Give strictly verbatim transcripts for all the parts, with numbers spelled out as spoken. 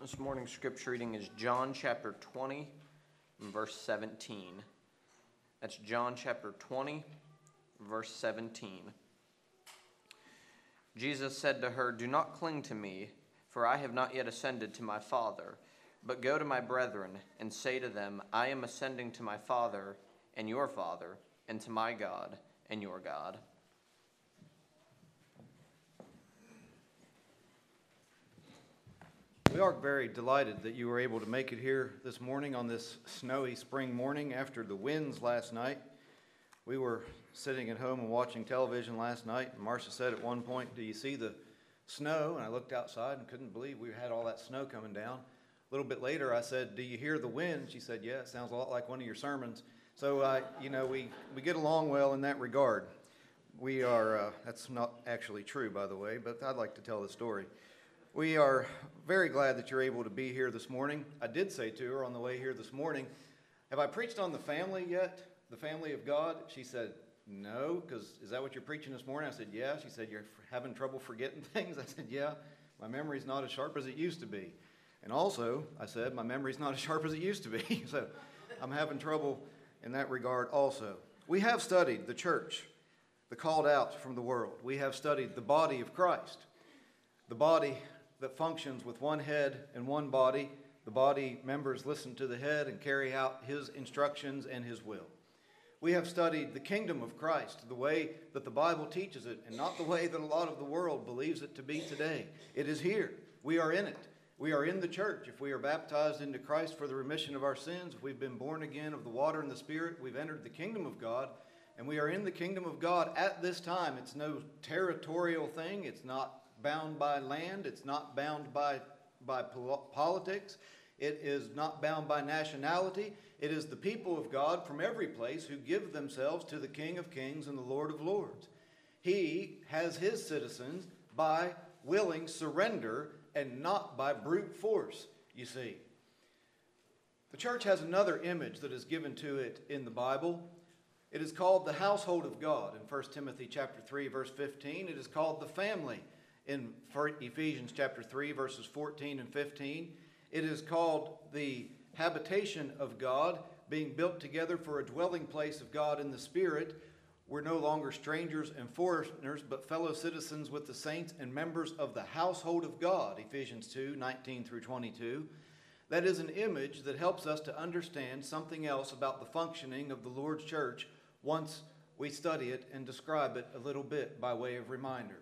This morning's scripture reading is John chapter twenty, and verse seventeen. That's John chapter twenty, verse seventeen. Jesus said to her, "Do not cling to me, for I have not yet ascended to my Father. But go to my brethren and say to them, I am ascending to my Father and your Father, and to my God and your God." We are very delighted that you were able to make it here this morning on this snowy spring morning after the winds last night. We were sitting at home and watching television last night, and Marcia said at one point, "Do you see the snow?" And I looked outside and couldn't believe we had all that snow coming down. A little bit later, I said, "Do you hear the wind?" She said, "Yeah, it sounds a lot like one of your sermons." So, uh, you know, we, we get along well in that regard. We are, uh, that's not actually true, by the way, but I'd like to tell the story. We are very glad that you're able to be here this morning. I did say to her on the way here this morning, "Have I preached on the family yet? The family of God?" She said, "No," because is that what you're preaching this morning? I said, "Yeah." She said, "You're having trouble forgetting things?" I said, "Yeah, my memory's not as sharp as it used to be." And also, I said, my memory's not as sharp as it used to be. So I'm having trouble in that regard also. We have studied the church, the called out from the world. We have studied the body of Christ, the body that functions with one head and one body. The body members listen to the head and carry out his instructions and his will. We have studied the kingdom of Christ, the way that the Bible teaches it, and not the way that a lot of the world believes it to be today. It is here. We are in it. We are in the church. If we are baptized into Christ for the remission of our sins, if we've been born again of the water and the Spirit, we've entered the kingdom of God, and we are in the kingdom of God at this time. It's no territorial thing. It's not bound by land. It's not bound by, by politics. It is not bound by nationality. It is the people of God from every place who give themselves to the King of Kings and the Lord of Lords. He has his citizens by willing surrender and not by brute force, you see. The church has another image that is given to it in the Bible. It is called the household of God in First Timothy chapter three, verse fifteen. It is called the family in Ephesians chapter three, verses fourteen and fifteen. It is called the habitation of God, being built together for a dwelling place of God in the Spirit. We're no longer strangers and foreigners, but fellow citizens with the saints and members of the household of God, Ephesians two, nineteen through twenty-two. That is an image that helps us to understand something else about the functioning of the Lord's church once we study it and describe it a little bit by way of reminder.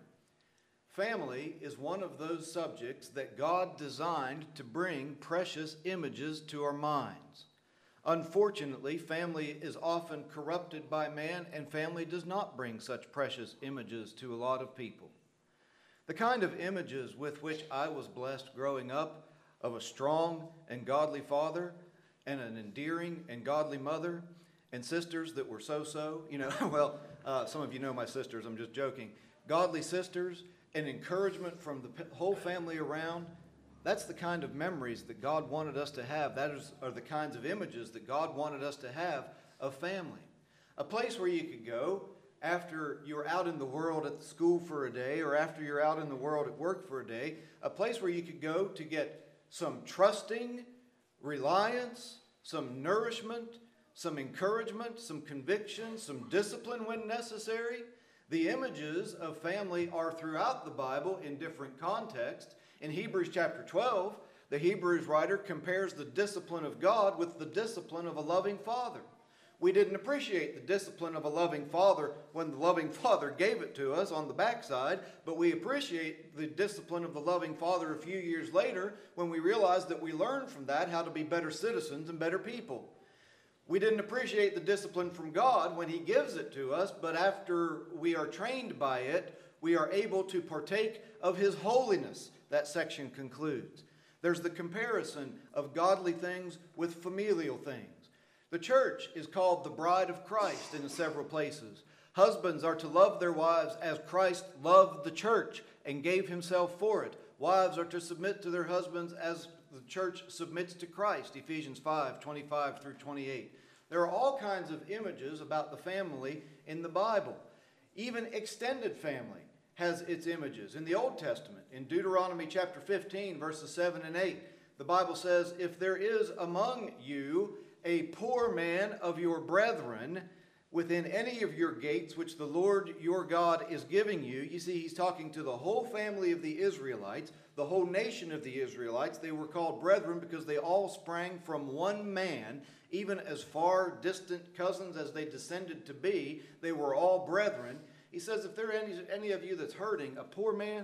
Family is one of those subjects that God designed to bring precious images to our minds. Unfortunately, family is often corrupted by man, and family does not bring such precious images to a lot of people. The kind of images with which I was blessed growing up of a strong and godly father and an endearing and godly mother and sisters that were so-so, you know, well, uh, some of you know my sisters, I'm just joking. Godly sisters and encouragement from the whole family around. That's the kind of memories that God wanted us to have. That is, are the kinds of images that God wanted us to have of family. A place where you could go after you're out in the world at school for a day, or after you're out in the world at work for a day. A place where you could go to get some trusting, reliance, some nourishment, some encouragement, some conviction, some discipline when necessary. The images of family are throughout the Bible in different contexts. In Hebrews chapter twelve, the Hebrews writer compares the discipline of God with the discipline of a loving father. We didn't appreciate the discipline of a loving father when the loving father gave it to us on the backside, but we appreciate the discipline of the loving father a few years later when we realize that we learned from that how to be better citizens and better people. We didn't appreciate the discipline from God when he gives it to us, but after we are trained by it, we are able to partake of his holiness. That section concludes. There's the comparison of godly things with familial things. The church is called the bride of Christ in several places. Husbands are to love their wives as Christ loved the church and gave himself for it. Wives are to submit to their husbands as the church submits to Christ, Ephesians five, twenty-five through twenty-eight. There are all kinds of images about the family in the Bible. Even extended family has its images. In the Old Testament, in Deuteronomy chapter fifteen, verses seven and eight, The Bible says, if there is among you a poor man of your brethren within any of your gates, which the Lord your God is giving you. You see, he's talking to the whole family of the Israelites, the whole nation of the Israelites. They were called brethren because they all sprang from one man, even as far distant cousins as they descended to be. They were all brethren. He says, if there are any, any of you that's hurting, a poor man,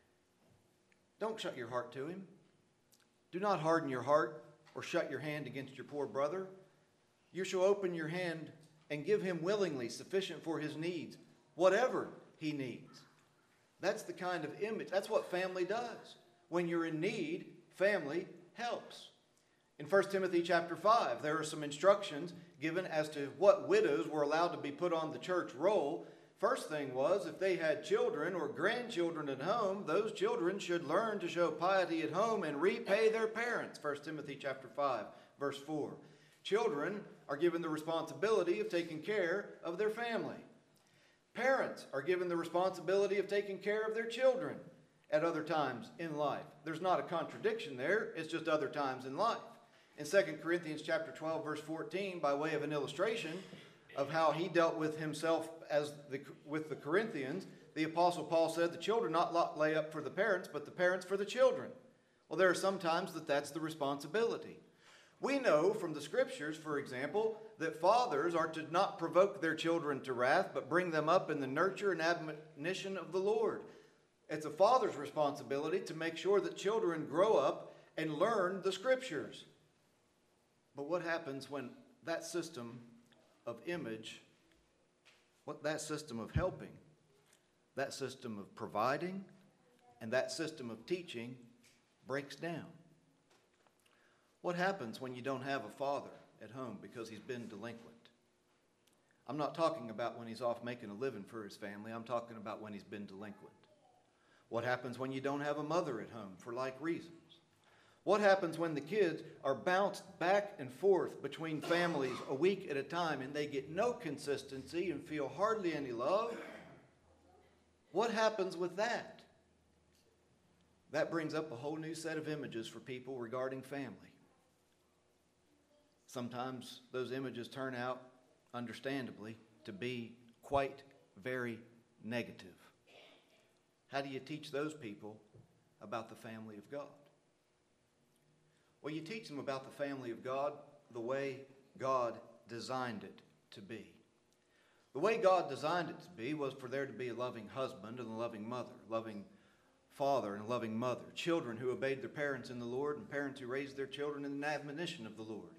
don't shut your heart to him. Do not harden your heart or shut your hand against your poor brother. You shall open your hand and give him willingly, sufficient for his needs, whatever he needs. That's the kind of image. That's what family does. When you're in need, family helps. In First Timothy chapter five, there are some instructions given as to what widows were allowed to be put on the church roll. First thing was, if they had children or grandchildren at home, those children should learn to show piety at home and repay their parents. First Timothy chapter five, verse four. Children are given the responsibility of taking care of their family. Parents are given the responsibility of taking care of their children at other times in life. There's not a contradiction there. It's just other times in life. In Second Corinthians chapter twelve, verse fourteen, by way of an illustration of how he dealt with himself as the, with the Corinthians, the Apostle Paul said, the children not lay up for the parents, but the parents for the children. Well, there are some times that that's the responsibility. We know from the Scriptures, for example, that fathers are to not provoke their children to wrath, but bring them up in the nurture and admonition of the Lord. It's a father's responsibility to make sure that children grow up and learn the Scriptures. But what happens when that system of image, what that system of helping, that system of providing, and that system of teaching breaks down? What happens when you don't have a father at home because he's been delinquent? I'm not talking about when he's off making a living for his family. I'm talking about when he's been delinquent. What happens when you don't have a mother at home for like reasons? What happens when the kids are bounced back and forth between families a week at a time and they get no consistency and feel hardly any love? What happens with that? That brings up a whole new set of images for people regarding family. Sometimes those images turn out, understandably, to be quite very negative. How do you teach those people about the family of God? Well, you teach them about the family of God the way God designed it to be. The way God designed it to be was for there to be a loving husband and a loving mother, loving father and a loving mother, children who obeyed their parents in the Lord, and parents who raised their children in the admonition of the Lord.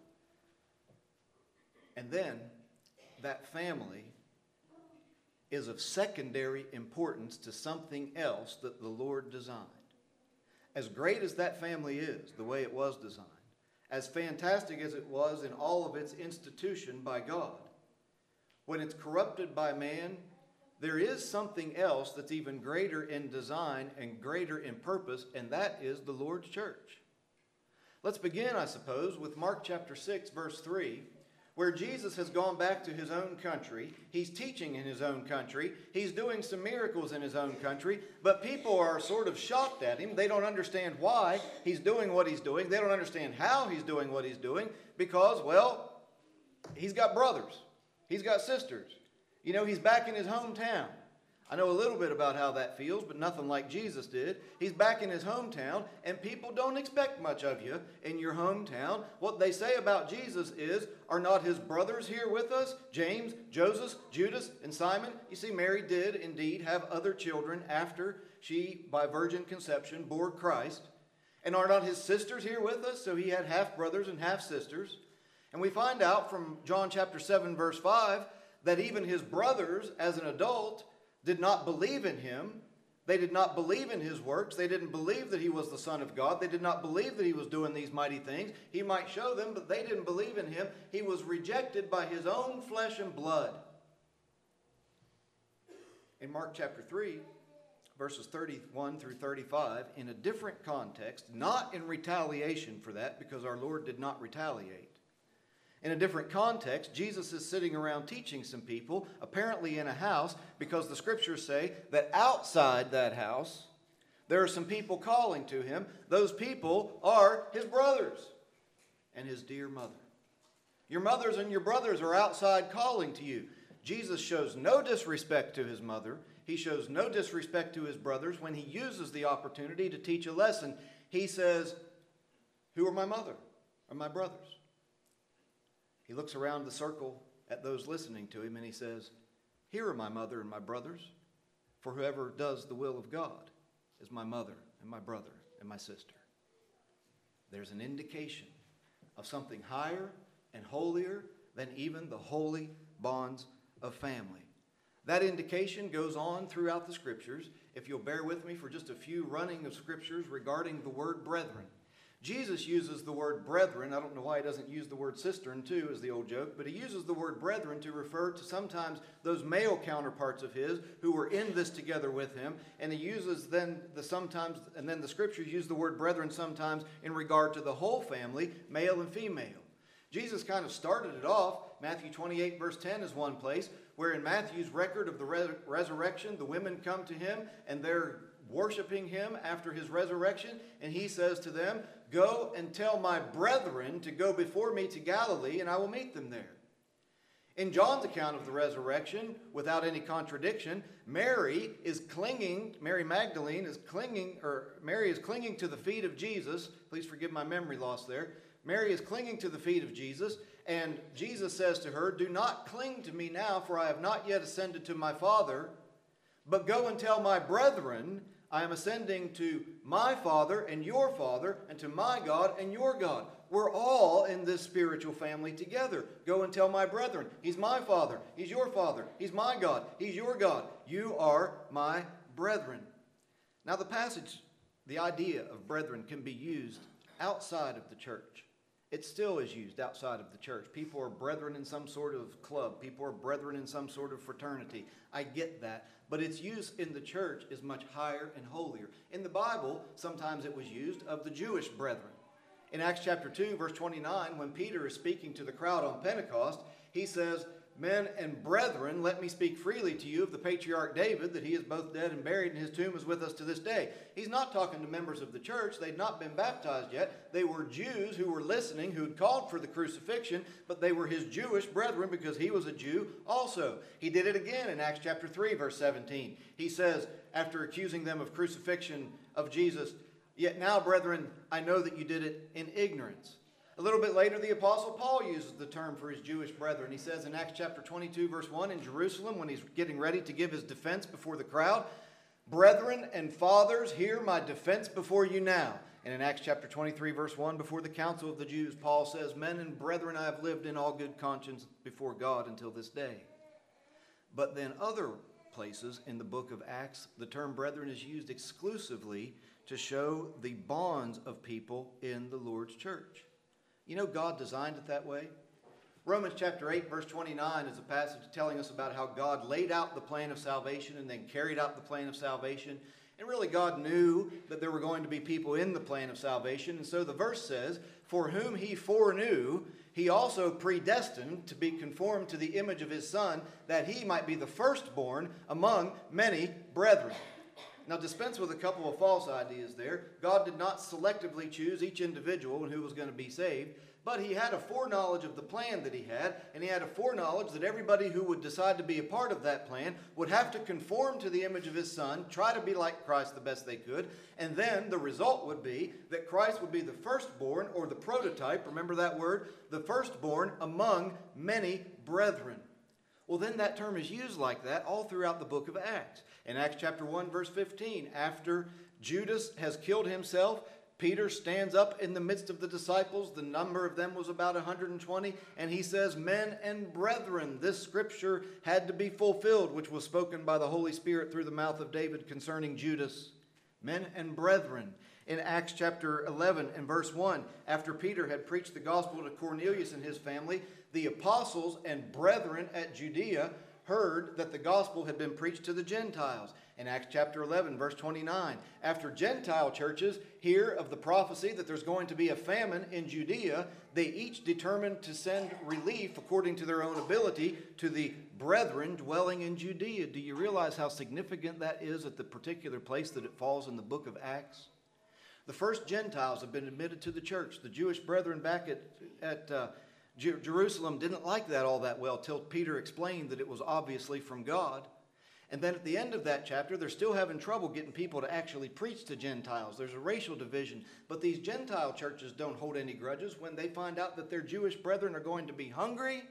And then that family is of secondary importance to something else that the Lord designed. As great as that family is, the way it was designed, as fantastic as it was in all of its institution by God, when it's corrupted by man, there is something else that's even greater in design and greater in purpose, and that is the Lord's church. Let's begin, I suppose, with Mark chapter six, verse three, where Jesus has gone back to his own country. He's teaching in his own country. He's doing some miracles in his own country, but people are sort of shocked at him. They don't understand why he's doing what he's doing. They don't understand how he's doing what he's doing because, well, he's got brothers. He's got sisters. You know, he's back in his hometown. I know a little bit about how that feels, but nothing like Jesus did. He's back in his hometown, and people don't expect much of you in your hometown. What they say about Jesus is, are not his brothers here with us? James, Joseph, Judas, and Simon? You see, Mary did indeed have other children after she, by virgin conception, bore Christ. And are not his sisters here with us? So he had half-brothers and half-sisters. And we find out from John chapter seven, verse five, that even his brothers, as an adult, did not believe in him. They did not believe in his works. They didn't believe that he was the Son of God. They did not believe that he was doing these mighty things. He might show them, but they didn't believe in him. He was rejected by his own flesh and blood. In Mark chapter three, verses thirty-one through thirty-five, in a different context, not in retaliation for that, because our Lord did not retaliate. In a different context, Jesus is sitting around teaching some people, apparently in a house, because the scriptures say that outside that house, There are some people calling to him. Those people are his brothers and his dear mother. Your mothers and your brothers are outside calling to you. Jesus shows no disrespect to his mother. He shows no disrespect to his brothers when he uses the opportunity to teach a lesson. He says, who are my mother or my brothers? He looks around the circle at those listening to him and he says, here are my mother and my brothers, for whoever does the will of God is my mother and my brother and my sister. There's an indication of something higher and holier than even the holy bonds of family. That indication goes on throughout the scriptures. If you'll bear with me for just a few running of scriptures regarding the word brethren. Jesus uses the word brethren. I don't know why he doesn't use the word cistern too, as the old joke, but he uses the word brethren to refer to sometimes those male counterparts of his who were in this together with him. And he uses then the sometimes, and then the scriptures use the word brethren sometimes in regard to the whole family, male and female. Jesus kind of started it off. Matthew twenty-eight verse ten is one place where in Matthew's record of the re- resurrection, the women come to him and they're worshiping him after his resurrection. And he says to them, go and tell my brethren to go before me to Galilee and I will meet them there. In John's account of the resurrection, without any contradiction, Mary is clinging, Mary Magdalene is clinging, or Mary is clinging to the feet of Jesus. Please forgive my memory loss there. Mary is clinging to the feet of Jesus, and Jesus says to her, do not cling to me now, for I have not yet ascended to my Father, but go and tell my brethren, I am ascending to my Father and your Father, and to my God and your God. We're all in this spiritual family together. Go and tell my brethren, he's my Father, he's your Father, he's my God, he's your God. You are my brethren. Now the passage, the idea of brethren can be used outside of the church. It still is used outside of the church. People are brethren in some sort of club. People are brethren in some sort of fraternity. I get that. But its use in the church is much higher and holier. In the Bible, sometimes it was used of the Jewish brethren. In Acts chapter two, verse twenty-nine, when Peter is speaking to the crowd on Pentecost, he says, men and brethren, let me speak freely to you of the patriarch David, that he is both dead and buried, and his tomb is with us to this day. He's not talking to members of the church. They'd not been baptized yet. They were Jews who were listening, who had called for the crucifixion, but they were his Jewish brethren because he was a Jew also. He did it again in Acts chapter three, verse seventeen. He says, after accusing them of crucifixion of Jesus, yet now, brethren, I know that you did it in ignorance. A little bit later, the Apostle Paul uses the term for his Jewish brethren. He says in Acts chapter twenty-two, verse one, in Jerusalem, when he's getting ready to give his defense before the crowd, brethren and fathers, hear my defense before you now. And in Acts chapter twenty-three, verse one, before the council of the Jews, Paul says, men and brethren, I have lived in all good conscience before God until this day. But then other places in the book of Acts, the term brethren is used exclusively to show the bonds of people in the Lord's church. You know, God designed it that way. Romans chapter eight, verse twenty-nine is a passage telling us about how God laid out the plan of salvation and then carried out the plan of salvation. And really, God knew that there were going to be people in the plan of salvation. And so the verse says, for whom he foreknew, he also predestined to be conformed to the image of his Son, that he might be the firstborn among many brethren. Now, dispense with a couple of false ideas there. God did not selectively choose each individual and who was going to be saved, but he had a foreknowledge of the plan that he had, and he had a foreknowledge that everybody who would decide to be a part of that plan would have to conform to the image of his Son, try to be like Christ the best they could, and then the result would be that Christ would be the firstborn, or the prototype, remember that word, the firstborn among many brethren. Well, then that term is used like that all throughout the book of Acts. In Acts chapter one, verse fifteen, after Judas has killed himself, Peter stands up in the midst of the disciples. The number of them was about one hundred twenty. And he says, men and brethren, this scripture had to be fulfilled, which was spoken by the Holy Spirit through the mouth of David concerning Judas. Men and brethren. In Acts chapter eleven and verse one, after Peter had preached the gospel to Cornelius and his family, the apostles and brethren at Judea heard that the gospel had been preached to the Gentiles. In Acts chapter eleven, verse twenty-nine, after Gentile churches hear of the prophecy that there's going to be a famine in Judea, they each determined to send relief according to their own ability to the brethren dwelling in Judea. Do you realize how significant that is at the particular place that it falls in the book of Acts? The first Gentiles have been admitted to the church. The Jewish brethren back at, at uh, Jer- Jerusalem didn't like that all that well till Peter explained that it was obviously from God. And then at the end of that chapter, they're still having trouble getting people to actually preach to Gentiles. There's a racial division. But these Gentile churches don't hold any grudges. When they find out that their Jewish brethren are going to be hungry,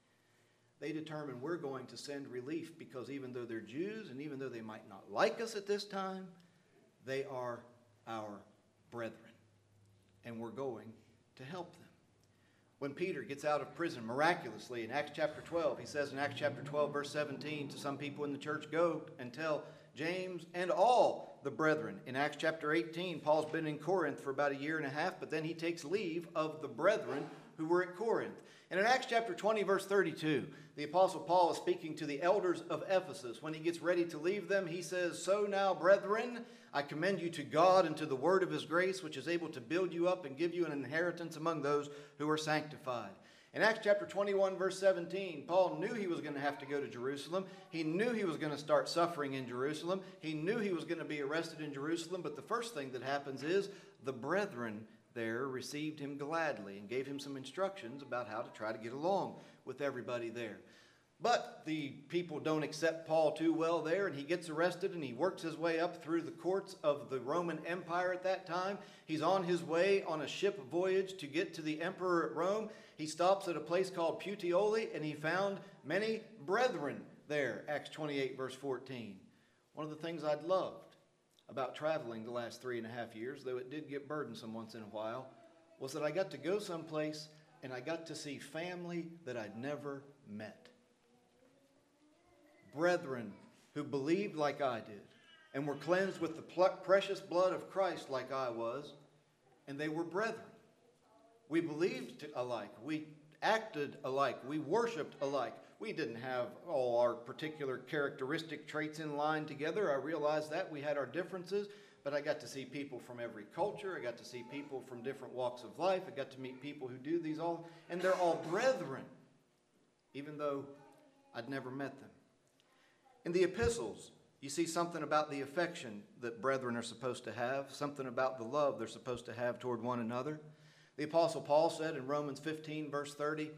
they determine we're going to send relief, because even though they're Jews and even though they might not like us at this time, they are our brethren. And we're going to help them. When Peter gets out of prison miraculously in Acts chapter twelve, he says in Acts chapter twelve, verse seventeen, to some people in the church, go and tell James and all the brethren. In Acts chapter eighteen, Paul's been in Corinth for about a year and a half, but then he takes leave of the brethren who were at Corinth. And in Acts chapter twenty, verse thirty-two, the Apostle Paul is speaking to the elders of Ephesus. When he gets ready to leave them, he says, so now, brethren, I commend you to God and to the word of his grace, which is able to build you up and give you an inheritance among those who are sanctified. In Acts chapter twenty-one, verse seventeen, Paul knew he was going to have to go to Jerusalem. He knew he was going to start suffering in Jerusalem. He knew he was going to be arrested in Jerusalem. But the first thing that happens is the brethren there received him gladly and gave him some instructions about how to try to get along with everybody there. But the people don't accept Paul too well there, and he gets arrested, and he works his way up through the courts of the Roman Empire at that time. He's on his way on a ship voyage to get to the emperor at Rome. He stops at a place called Puteoli, and he found many brethren there, Acts twenty-eight, verse fourteen. One of the things I'd loved about traveling the last three and a half years, though it did get burdensome once in a while, was that I got to go someplace, and I got to see family that I'd never met. Brethren who believed like I did and were cleansed with the pl- precious blood of Christ like I was, and they were brethren. We believed alike. We acted alike. We worshiped alike. We didn't have all our particular characteristic traits in line together. I realized that. We had our differences, but I got to see people from every culture. I got to see people from different walks of life. I got to meet people who do these all, and they're all brethren, even though I'd never met them. In the epistles, you see something about the affection that brethren are supposed to have, something about the love they're supposed to have toward one another. The Apostle Paul said in Romans fifteen, verse thirty,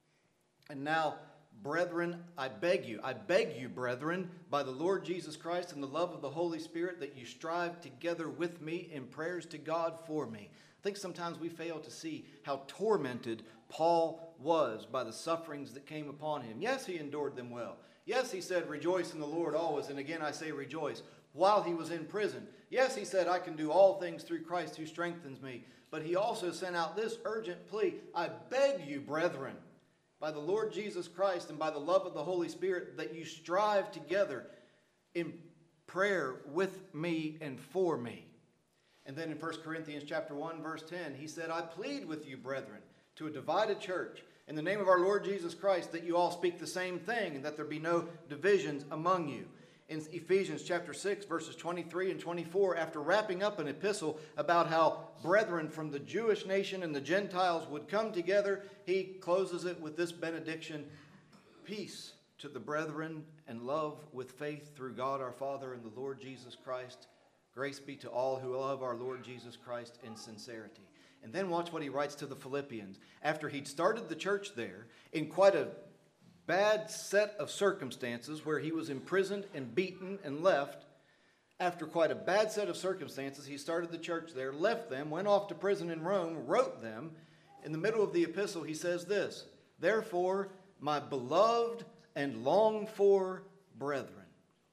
and now, brethren, I beg you, I beg you, brethren, by the Lord Jesus Christ and the love of the Holy Spirit, that you strive together with me in prayers to God for me. I think sometimes we fail to see how tormented Paul was by the sufferings that came upon him. Yes, he endured them well. Yes, he said, rejoice in the Lord always, and again I say rejoice, while he was in prison. Yes, he said, I can do all things through Christ who strengthens me. But he also sent out this urgent plea, I beg you, brethren, by the Lord Jesus Christ and by the love of the Holy Spirit, that you strive together in prayer with me and for me. And then in First Corinthians chapter one, verse ten, he said, I plead with you, brethren, to a divided church, in the name of our Lord Jesus Christ, that you all speak the same thing and that there be no divisions among you. In Ephesians chapter six, verses twenty-three and twenty-four, after wrapping up an epistle about how brethren from the Jewish nation and the Gentiles would come together, he closes it with this benediction, peace to the brethren and love with faith through God our Father and the Lord Jesus Christ. Grace be to all who love our Lord Jesus Christ in sincerity. And then watch what he writes to the Philippians. After he'd started the church there in quite a bad set of circumstances where he was imprisoned and beaten and left, after quite a bad set of circumstances, he started the church there, left them, went off to prison in Rome, wrote them. In the middle of the epistle, he says this, therefore, my beloved and longed for brethren,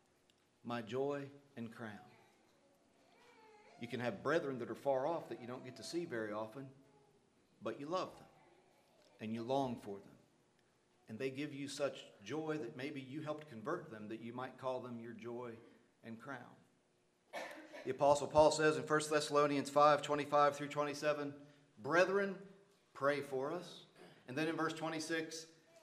my joy and crown. You can have brethren that are far off that you don't get to see very often, but you love them and you long for them. And they give you such joy that maybe you helped convert them, that you might call them your joy and crown. The Apostle Paul says in First Thessalonians five, twenty-five through twenty-seven, brethren, pray for us. And then in verse twenty-six,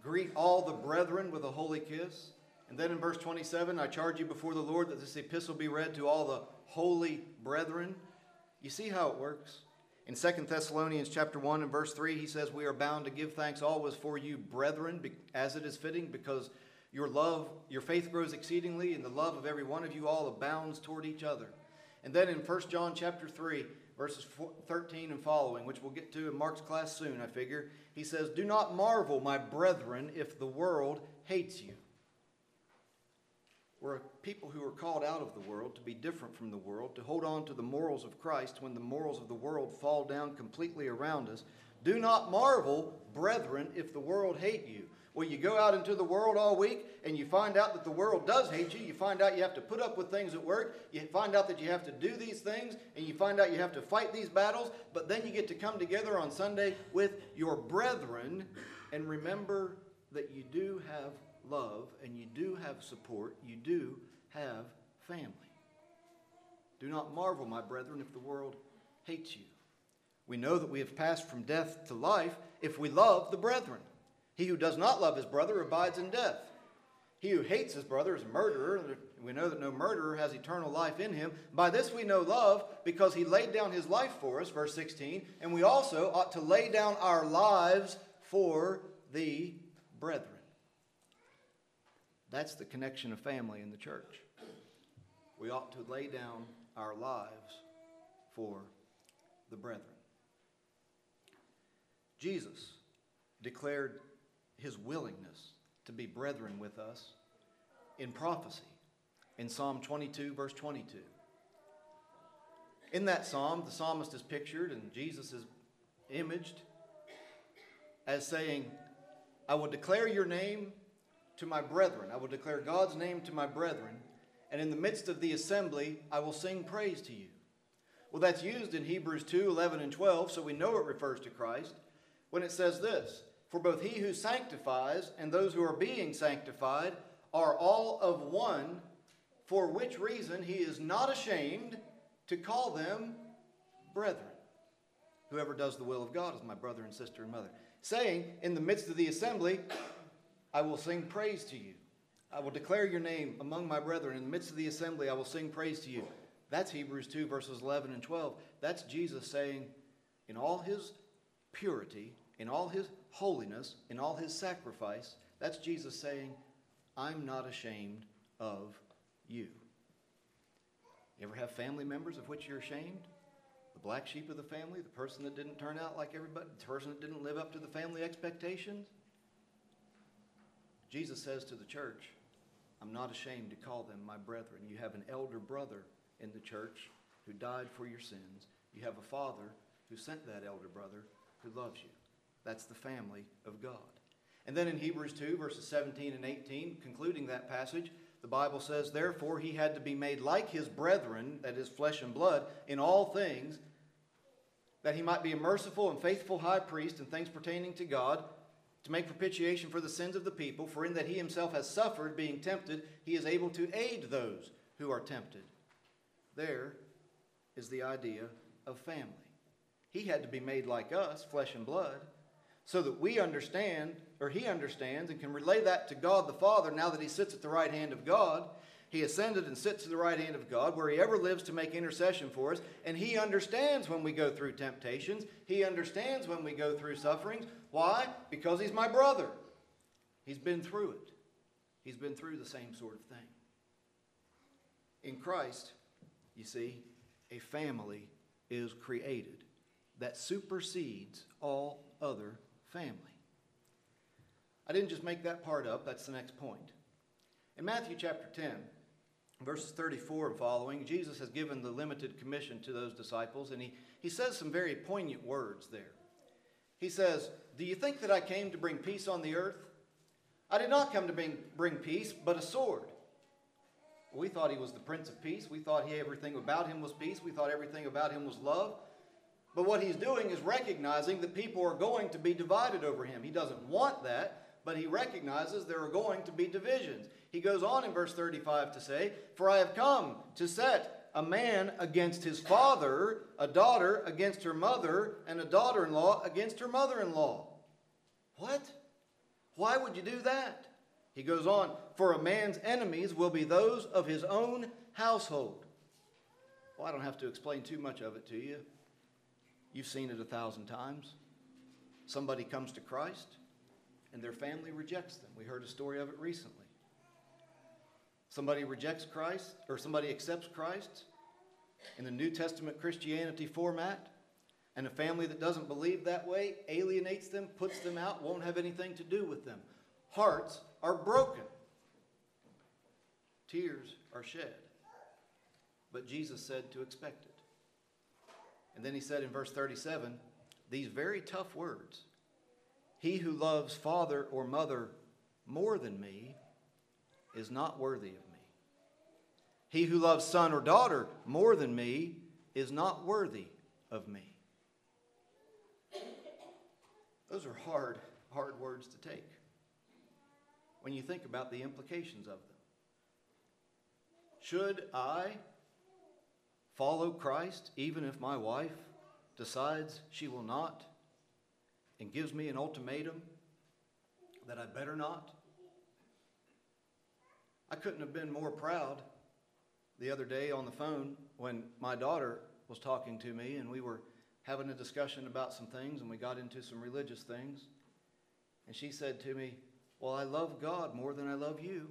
greet all the brethren with a holy kiss. And then in verse twenty-seven, I charge you before the Lord that this epistle be read to all the holy brethren. You see how it works? In Second Thessalonians chapter one and verse three, he says, we are bound to give thanks always for you, brethren, as it is fitting, because your love, your faith grows exceedingly, and the love of every one of you all abounds toward each other. And then in First John chapter three, verses thirteen and following, which we'll get to in Mark's class soon, I figure, he says, do not marvel, my brethren, if the world hates you. We're a people who are called out of the world to be different from the world, to hold on to the morals of Christ when the morals of the world fall down completely around us. Do not marvel, brethren, if the world hate you. Well, you go out into the world all week and you find out that the world does hate you. You find out you have to put up with things at work. You find out that you have to do these things, and you find out you have to fight these battles. But then you get to come together on Sunday with your brethren and remember that you do have love and you do have support. You do have family. Do not marvel, my brethren, if the world hates you. We know that we have passed from death to life if we love the brethren. He who does not love his brother abides in death. He who hates his brother is a murderer. We know that no murderer has eternal life in him. By this we know love, because he laid down his life for us, verse sixteen. And we also ought to lay down our lives for the brethren. That's the connection of family in the church. We ought to lay down our lives for the brethren. Jesus declared his willingness to be brethren with us in prophecy in Psalm twenty-two, verse twenty-two. In that psalm, the psalmist is pictured and Jesus is imaged as saying, I will declare your name to my brethren. I will declare God's name to my brethren, and in the midst of the assembly, I will sing praise to you. Well, that's used in Hebrews two, eleven and twelve, so we know it refers to Christ when it says this, for both he who sanctifies and those who are being sanctified are all of one, for which reason he is not ashamed to call them brethren. Whoever does the will of God is my brother and sister and mother. Saying, in the midst of the assembly, I will sing praise to you. I will declare your name among my brethren. In the midst of the assembly, I will sing praise to you. That's Hebrews two, verses eleven and twelve. That's Jesus saying, in all his purity, in all his holiness, in all his sacrifice, that's Jesus saying, I'm not ashamed of you. You ever have family members of which you're ashamed? The black sheep of the family, the person that didn't turn out like everybody, the person that didn't live up to the family expectations? Jesus says to the church, I'm not ashamed to call them my brethren. You have an elder brother in the church who died for your sins. You have a father who sent that elder brother who loves you. That's the family of God. And then in Hebrews two, verses seventeen and eighteen, concluding that passage, the Bible says, therefore he had to be made like his brethren, that is flesh and blood, in all things, that he might be a merciful and faithful high priest in things pertaining to God, to make propitiation for the sins of the people, for in that he himself has suffered, being tempted, he is able to aid those who are tempted. There is the idea of family. He had to be made like us, flesh and blood, so that we understand, or he understands, and can relay that to God the Father now that he sits at the right hand of God. He ascended and sits at the right hand of God, where he ever lives to make intercession for us, and he understands when we go through temptations. He understands when we go through sufferings. Why? Because he's my brother. He's been through it. He's been through the same sort of thing. In Christ, you see, a family is created that supersedes all other family. I didn't just make that part up. That's the next point. In Matthew chapter ten, verses thirty-four and following, Jesus has given the limited commission to those disciples, and he, he says some very poignant words there. He says, do you think that I came to bring peace on the earth? I did not come to bring, bring peace, but a sword. We thought he was the Prince of Peace. We thought he, everything about him was peace. We thought everything about him was love. But what he's doing is recognizing that people are going to be divided over him. He doesn't want that, but he recognizes there are going to be divisions. He goes on in verse thirty-five to say, for I have come to set a man against his father, a daughter against her mother, and a daughter-in-law against her mother-in-law. What? Why would you do that? He goes on, for a man's enemies will be those of his own household. Well, I don't have to explain too much of it to you. You've seen it a thousand times. Somebody comes to Christ and their family rejects them. We heard a story of it recently. Somebody rejects Christ, or somebody accepts Christ in the New Testament Christianity format, and a family that doesn't believe that way alienates them, puts them out, won't have anything to do with them. Hearts are broken. Tears are shed. But Jesus said to expect it. And then he said in verse thirty-seven, these very tough words. He who loves father or mother more than me is not worthy of me. He who loves son or daughter more than me is not worthy of me. Those are hard, hard words to take when you think about the implications of them. Should I follow Christ even if my wife decides she will not and gives me an ultimatum that I better not? I couldn't have been more proud the other day on the phone when my daughter was talking to me and we were having a discussion about some things and we got into some religious things. And she said to me, well, I love God more than I love you.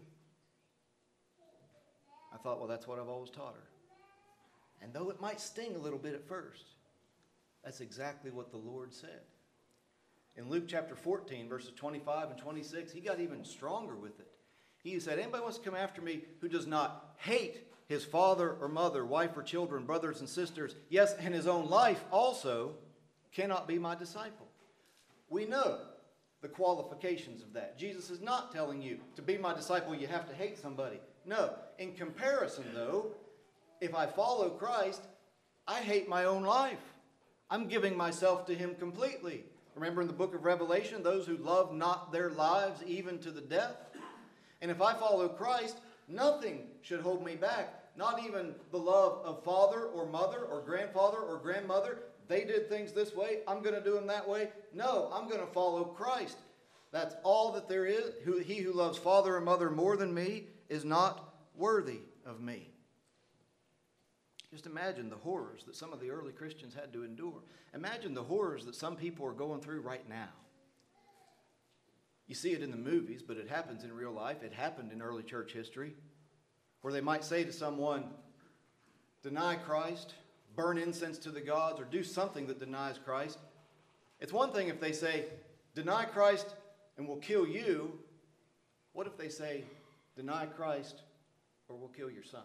I thought, well, that's what I've always taught her. And though it might sting a little bit at first, that's exactly what the Lord said. In Luke chapter fourteen, verses twenty-five and twenty-six, he got even stronger with it. He said, anybody wants to come after me who does not hate his father or mother, wife or children, brothers and sisters, yes, and his own life also, cannot be my disciple. We know the qualifications of that. Jesus is not telling you to be my disciple, you have to hate somebody. No. In comparison, though, if I follow Christ, I hate my own life. I'm giving myself to him completely. Remember in the book of Revelation, those who love not their lives even to the death? And if I follow Christ, nothing should hold me back. Not even the love of father or mother or grandfather or grandmother. They did things this way, I'm going to do them that way. No, I'm going to follow Christ. That's all that there is. He who loves father or mother more than me is not worthy of me. Just imagine the horrors that some of the early Christians had to endure. Imagine the horrors that some people are going through right now. You see it in the movies, but it happens in real life. It happened in early church history, where they might say to someone, deny Christ, burn incense to the gods, or do something that denies Christ. It's one thing if they say, deny Christ and we'll kill you. What if they say, deny Christ or we'll kill your son?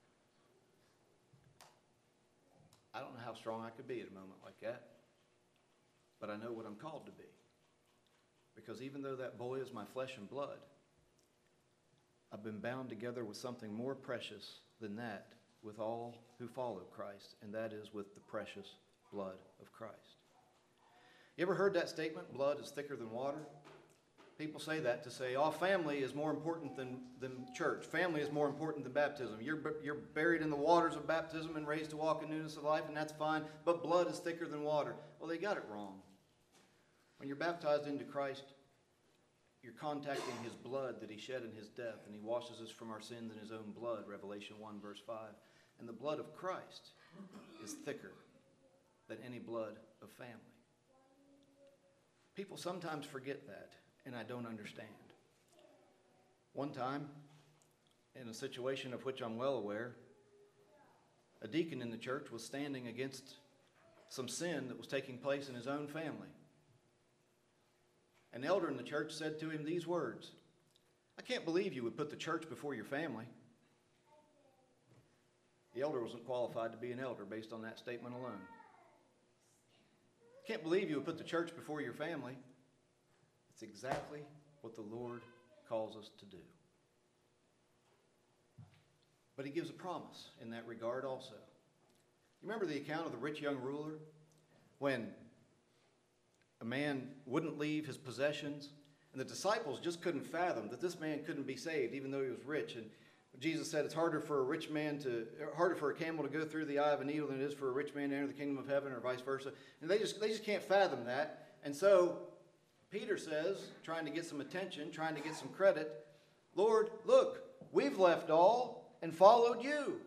I don't know how strong I could be at a moment like that, but I know what I'm called to be. Because even though that boy is my flesh and blood, I've been bound together with something more precious than that with all who follow Christ, and that is with the precious blood of Christ. You ever heard that statement, blood is thicker than water? People say that to say, oh, family is more important than, than church. Family is more important than baptism. You're, you're buried in the waters of baptism and raised to walk in newness of life, and that's fine, but blood is thicker than water. Well, they got it wrong. When you're baptized into Christ, you're contacting his blood that he shed in his death, and he washes us from our sins in his own blood, Revelation one, verse five. And the blood of Christ is thicker than any blood of family. People sometimes forget that, and I don't understand. One time, in a situation of which I'm well aware, a deacon in the church was standing against some sin that was taking place in his own family. An elder in the church said to him these words, I can't believe you would put the church before your family. The elder wasn't qualified to be an elder based on that statement alone. Can't believe you would put the church before your family. It's exactly what the Lord calls us to do. But he gives a promise in that regard also. You remember the account of the rich young ruler? When a man wouldn't leave his possessions, and the disciples just couldn't fathom that this man couldn't be saved even though he was rich. And Jesus said it's harder for a rich man to, harder for a camel to go through the eye of a needle than it is for a rich man to enter the kingdom of heaven, or vice versa. And they just, they just can't fathom that. And so Peter says, trying to get some attention, trying to get some credit, Lord, look, we've left all and followed you.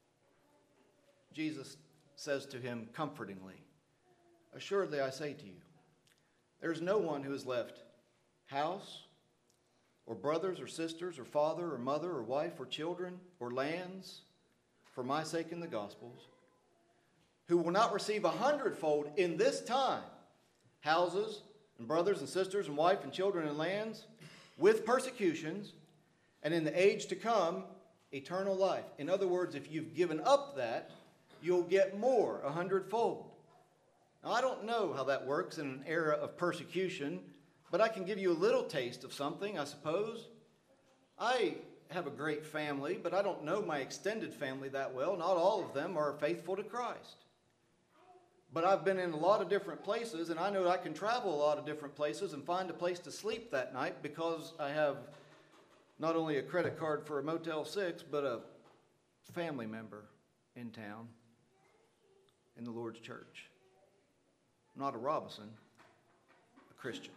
Jesus says to him comfortingly, assuredly I say to you, there is no one who has left house or brothers or sisters or father or mother or wife or children or lands for my sake in the Gospels, who will not receive a hundredfold in this time, houses and brothers and sisters and wife and children and lands, with persecutions, and in the age to come, eternal life. In other words, if you've given up that, you'll get more, a hundredfold. Now, I don't know how that works in an era of persecution, but I can give you a little taste of something, I suppose. I have a great family, but I don't know my extended family that well. Not all of them are faithful to Christ. But I've been in a lot of different places, and I know I can travel a lot of different places and find a place to sleep that night because I have not only a credit card for a Motel six, but a family member in town in the Lord's church. I'm not a Robinson, a Christian.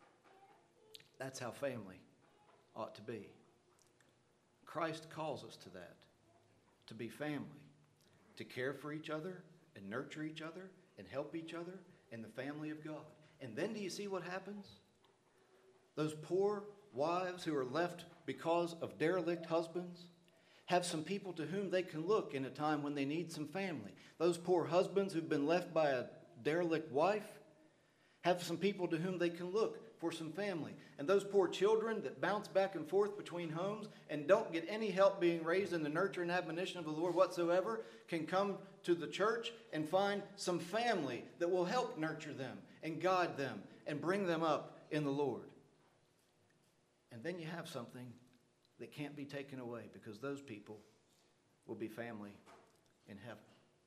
That's how family ought to be. Christ calls us to that, to be family, to care for each other and nurture each other and help each other in the family of God. And then do you see what happens? Those poor wives who are left because of derelict husbands have some people to whom they can look in a time when they need some family. Those poor husbands who've been left by a derelict wife have some people to whom they can look for some family. And those poor children that bounce back and forth between homes and don't get any help being raised in the nurture and admonition of the Lord whatsoever can come to the church and find some family that will help nurture them and guide them and bring them up in the Lord. And then you have something that can't be taken away, because those people will be family in heaven.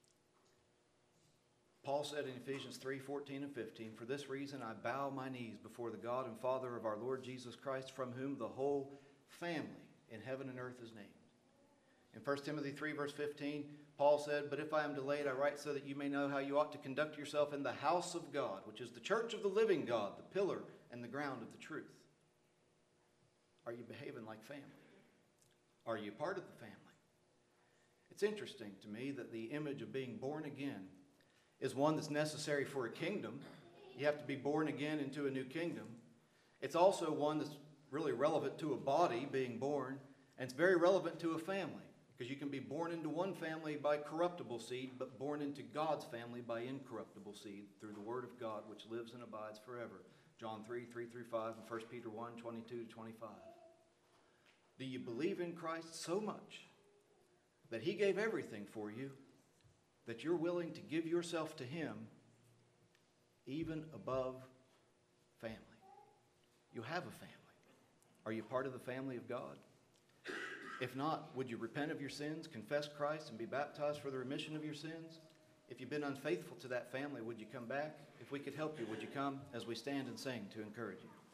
Paul said in Ephesians three, fourteen and fifteen, for this reason I bow my knees before the God and Father of our Lord Jesus Christ, from whom the whole family in heaven and earth is named. In First Timothy three, verse fifteen, Paul said, but if I am delayed, I write so that you may know how you ought to conduct yourself in the house of God, which is the church of the living God, the pillar and the ground of the truth. Are you behaving like family? Are you part of the family? It's interesting to me that the image of being born again is one that's necessary for a kingdom. You have to be born again into a new kingdom. It's also one that's really relevant to a body being born, and it's very relevant to a family, because you can be born into one family by corruptible seed, but born into God's family by incorruptible seed through the word of God, which lives and abides forever. John three, three through five, and First Peter one, twenty-two to twenty-five. Do you believe in Christ so much that he gave everything for you, that you're willing to give yourself to him even above family? You have a family. Are you part of the family of God? If not, would you repent of your sins, confess Christ, and be baptized for the remission of your sins? If you've been unfaithful to that family, would you come back? If we could help you, would you come as we stand and sing to encourage you?